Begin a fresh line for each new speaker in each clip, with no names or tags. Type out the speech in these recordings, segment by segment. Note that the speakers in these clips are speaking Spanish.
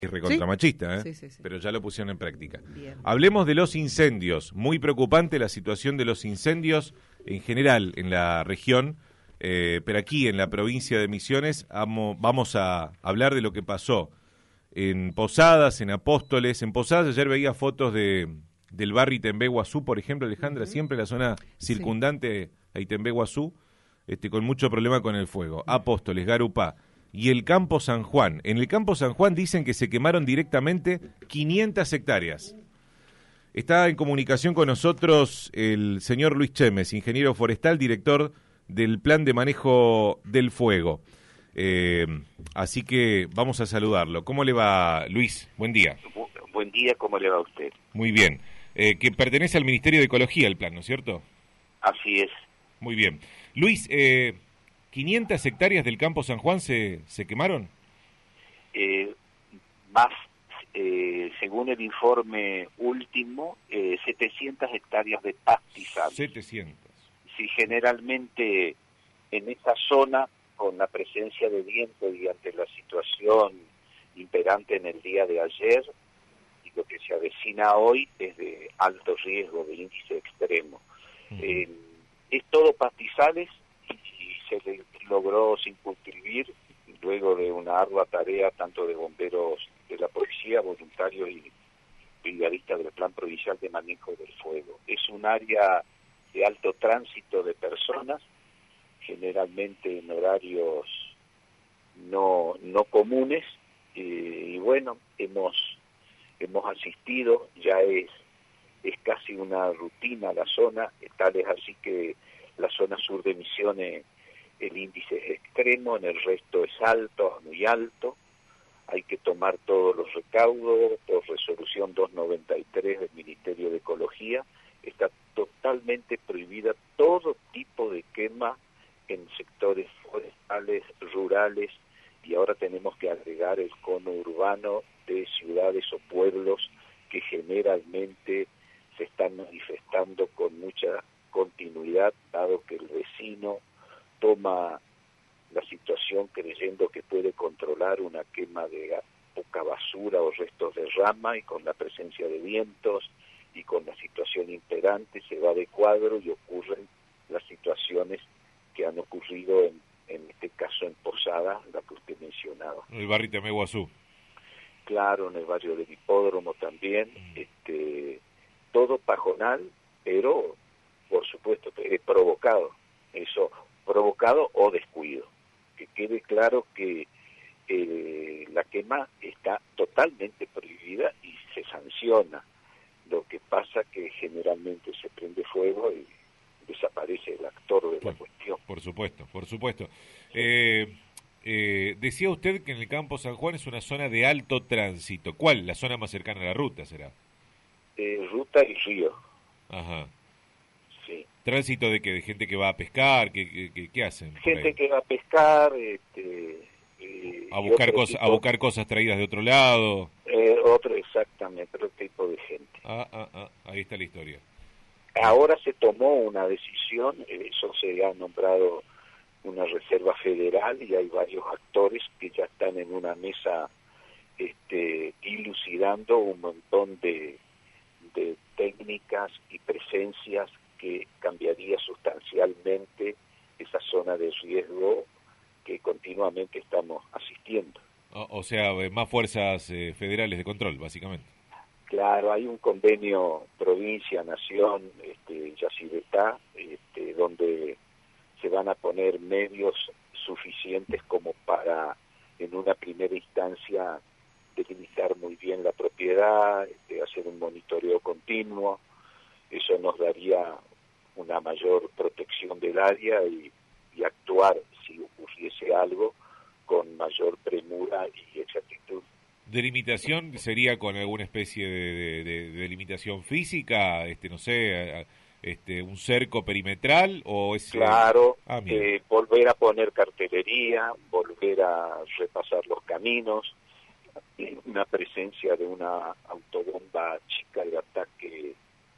Es recontra machista, ¿eh?
Sí.
Pero ya lo pusieron en práctica.
Bien.
Hablemos de los incendios. Muy preocupante la situación de los incendios en general en la región, pero aquí en la provincia de Misiones vamos a hablar de lo que pasó en Posadas, en Apóstoles. En Posadas ayer veía fotos del barrio Itembé Guazú, por ejemplo, Alejandra, siempre la zona circundante a Itembé Guazú, con mucho problema con el fuego. Apóstoles, Garupá. Y el Campo San Juan. En el Campo San Juan dicen que se quemaron directamente 500 hectáreas. Está en comunicación con nosotros el señor Luis Chemes, ingeniero forestal, director del Plan de Manejo del Fuego. Así que vamos a saludarlo. ¿Cómo le va, Luis? Buen día.
Buen día, ¿cómo le va a usted?
Muy bien. Que pertenece al Ministerio de Ecología el plan, ¿no es cierto?
Así es.
Muy bien. Luis, 500 hectáreas del Campo San Juan se quemaron.
Más, según el informe último, 700 hectáreas de pastizales.
700.
Sí, generalmente en esa zona, con la presencia de viento y ante la situación imperante en el día de ayer, y lo que se avecina hoy es de alto riesgo, de índice extremo. Es todo pastizales y se logró circunscribir luego de una ardua tarea tanto de bomberos de la policía, voluntarios y brigadistas del Plan Provincial de Manejo del Fuego. Es un área de alto tránsito de personas, generalmente en horarios no comunes, y bueno, hemos asistido, ya es casi una rutina la zona, tal es así que la zona sur de Misiones el índice es extremo, en el resto es alto, muy alto. Hay que tomar todos los recaudos por resolución 293 del Ministerio de Ecología. Está totalmente prohibida todo tipo de quema en sectores forestales, rurales, y ahora tenemos que agregar el cono urbano de ciudades o pueblos que generalmente se están manifestando con mucha continuidad, dado que el vecino toma la situación creyendo que puede controlar una quema de poca basura o restos de rama, y con la presencia de vientos y con la situación imperante se va de cuadro y ocurren las situaciones que han ocurrido en este caso en Posada, la que usted mencionaba.
En el barrio Itembé Guazú.
Claro, en el barrio del Hipódromo también, todo pajonal, pero por supuesto provocado o descuido. Que quede claro que la quema está totalmente prohibida y se sanciona. Lo que pasa que generalmente se prende fuego y desaparece el actor de la cuestión.
Por supuesto. Decía usted que en el Campo San Juan es una zona de alto tránsito. ¿Cuál? ¿La zona más cercana a la ruta será?
Ruta y río.
Ajá.
Sí.
¿Tránsito de qué? ¿De gente que va a pescar? ¿Qué hacen?
Gente que va a pescar,
a buscar cosas traídas de otro lado.
Exactamente, otro tipo de gente.
Ahí está la historia.
Ahora se tomó una decisión, eso se ha nombrado una reserva federal y hay varios actores que ya están en una mesa dilucidando un montón de técnicas y presencias que cambiaría sustancialmente esa zona de riesgo que continuamente estamos asistiendo.
O sea, más fuerzas federales de control, básicamente.
Claro, hay un convenio provincia-nación, Yacibetá, donde se van a poner medios suficientes como para, en una primera instancia, delimitar muy bien la propiedad, hacer un monitoreo continuo. Eso nos daría una mayor protección del área y actuar, si ocurriese algo, con mayor premura y exactitud.
¿Delimitación sería con alguna especie de delimitación física? No sé, un cerco perimetral o es...
Claro, volver a poner cartelería, volver a repasar los caminos, una presencia de una autobomba chica de ataque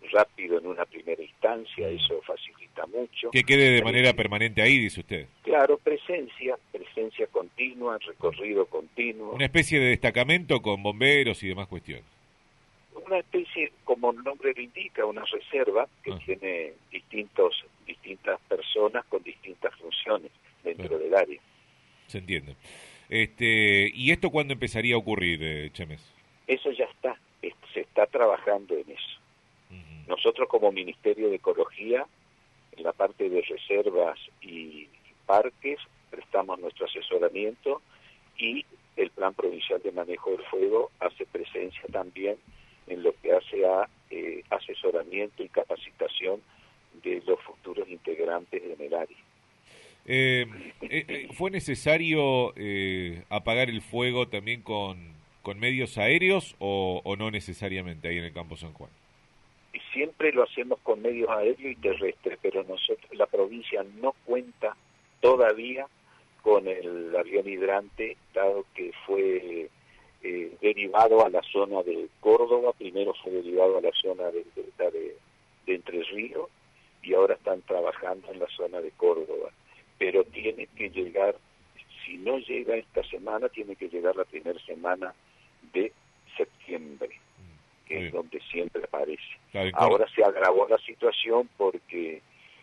rápido en una primera instancia, eso facilita mucho.
Que quede de manera permanente ahí, dice usted.
Claro, presencia continua, recorrido continuo.
Una especie de destacamento con bomberos y demás cuestiones.
Una especie, como el nombre lo indica, una reserva que tiene distintas personas con distintas funciones dentro del área.
Se entiende. ¿Y esto cuándo empezaría a ocurrir, Chemes?
Eso ya está, se está trabajando en eso. Nosotros como Ministerio de Ecología, en la parte de reservas y parques, prestamos nuestro asesoramiento y el Plan Provincial de Manejo del Fuego hace presencia también en lo que hace a asesoramiento y capacitación de los futuros integrantes en el área.
¿Fue necesario apagar el fuego también con medios aéreos o no necesariamente ahí en el Campo San Juan?
Siempre lo hacemos con medios aéreos y terrestres, pero nosotros, la provincia no cuenta todavía con el avión hidrante, dado que fue derivado a la zona de Córdoba, primero fue derivado a la zona de Entre Ríos y ahora están trabajando en la zona de Córdoba. Pero tiene que llegar, si no llega esta semana, tiene que llegar la primera semana de septiembre, que es donde siempre aparece. Ahora se agravó la situación porque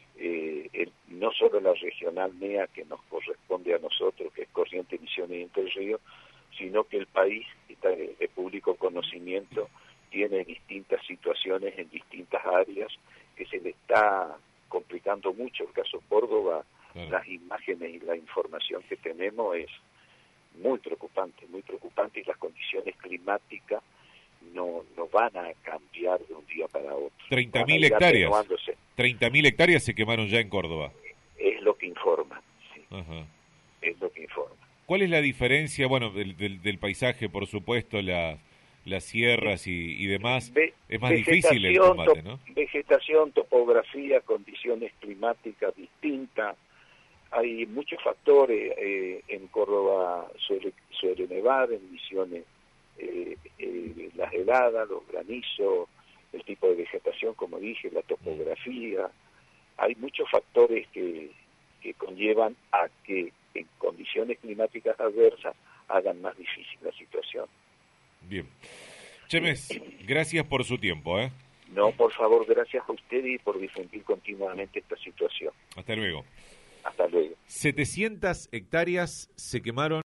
no solo la regional NEA que nos corresponde a nosotros, que es Corrientes, Misiones y Entre Ríos, sino que el país, está de público conocimiento, tiene distintas situaciones en distintas áreas que se le está complicando mucho. El caso Córdoba, las imágenes y la información que tenemos es muy preocupante y las condiciones climáticas no van a cambiar de un día para otro.
30.000 hectáreas. 30.000 hectáreas se quemaron ya en Córdoba.
Es lo que informa, sí. Es lo que informa.
¿Cuál es la diferencia, bueno, del paisaje, por supuesto, las sierras y demás? Es más difícil el combate, ¿no?
Vegetación, topografía, condiciones climáticas distintas. Hay muchos factores. En Córdoba suele nevar, en Misiones las heladas, los granizos, el tipo de vegetación, como dije, la topografía. Hay muchos factores que conllevan a que en condiciones climáticas adversas hagan más difícil la situación.
Bien. Chemes, gracias por su tiempo.
No, por favor, gracias a usted y por difundir continuamente esta situación.
Hasta luego.
Hasta luego.
700 hectáreas se quemaron.